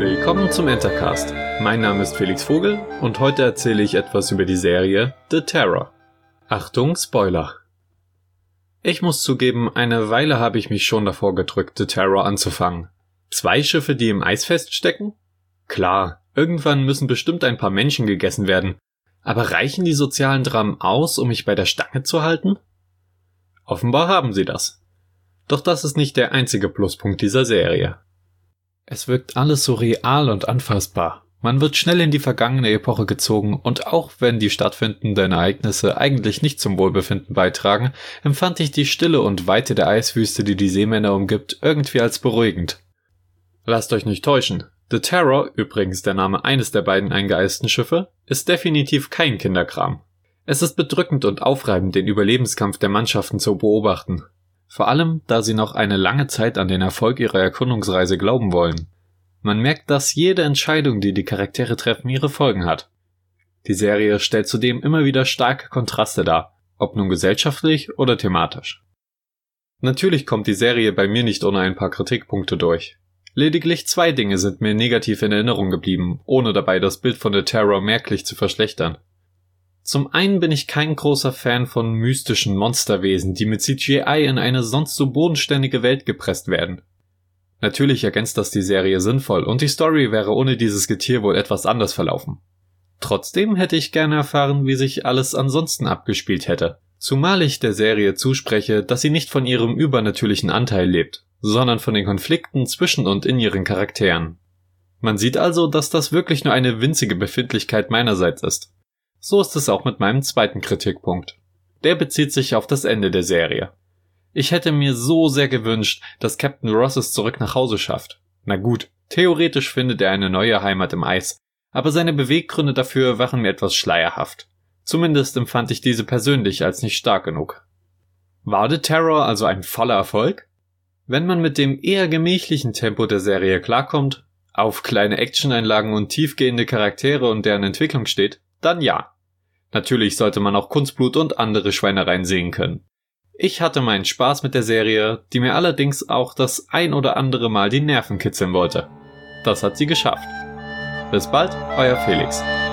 Willkommen zum Entercast. Mein Name ist Felix Vogel und heute erzähle ich etwas über die Serie The Terror. Achtung, Spoiler! Ich muss zugeben, eine Weile habe ich mich schon davor gedrückt, The Terror anzufangen. 2 Schiffe, die im Eis feststecken? Klar, irgendwann müssen bestimmt ein paar Menschen gegessen werden. Aber reichen die sozialen Dramen aus, um mich bei der Stange zu halten? Offenbar haben sie das. Doch das ist nicht der einzige Pluspunkt dieser Serie. Es wirkt alles so real und anfassbar. Man wird schnell in die vergangene Epoche gezogen und auch wenn die stattfindenden Ereignisse eigentlich nicht zum Wohlbefinden beitragen, empfand ich die Stille und Weite der Eiswüste, die die Seemänner umgibt, irgendwie als beruhigend. Lasst euch nicht täuschen. The Terror, übrigens der Name eines der beiden eingeeisten Schiffe, ist definitiv kein Kinderkram. Es ist bedrückend und aufreibend, den Überlebenskampf der Mannschaften zu beobachten. Vor allem, da sie noch eine lange Zeit an den Erfolg ihrer Erkundungsreise glauben wollen. Man merkt, dass jede Entscheidung, die die Charaktere treffen, ihre Folgen hat. Die Serie stellt zudem immer wieder starke Kontraste dar, ob nun gesellschaftlich oder thematisch. Natürlich kommt die Serie bei mir nicht ohne ein paar Kritikpunkte durch. Lediglich 2 Dinge sind mir negativ in Erinnerung geblieben, ohne dabei das Bild von The Terror merklich zu verschlechtern. Zum einen bin ich kein großer Fan von mystischen Monsterwesen, die mit CGI in eine sonst so bodenständige Welt gepresst werden. Natürlich ergänzt das die Serie sinnvoll und die Story wäre ohne dieses Getier wohl etwas anders verlaufen. Trotzdem hätte ich gerne erfahren, wie sich alles ansonsten abgespielt hätte. Zumal ich der Serie zuspreche, dass sie nicht von ihrem übernatürlichen Anteil lebt, sondern von den Konflikten zwischen und in ihren Charakteren. Man sieht also, dass das wirklich nur eine winzige Befindlichkeit meinerseits ist. So ist es auch mit meinem zweiten Kritikpunkt. Der bezieht sich auf das Ende der Serie. Ich hätte mir so sehr gewünscht, dass Captain Ross es zurück nach Hause schafft. Na gut, theoretisch findet er eine neue Heimat im Eis, aber seine Beweggründe dafür waren mir etwas schleierhaft. Zumindest empfand ich diese persönlich als nicht stark genug. War The Terror also ein voller Erfolg? Wenn man mit dem eher gemächlichen Tempo der Serie klarkommt, auf kleine Actioneinlagen und tiefgehende Charaktere und deren Entwicklung steht, dann ja. Natürlich sollte man auch Kunstblut und andere Schweinereien sehen können. Ich hatte meinen Spaß mit der Serie, die mir allerdings auch das ein oder andere Mal die Nerven kitzeln wollte. Das hat sie geschafft. Bis bald, euer Felix.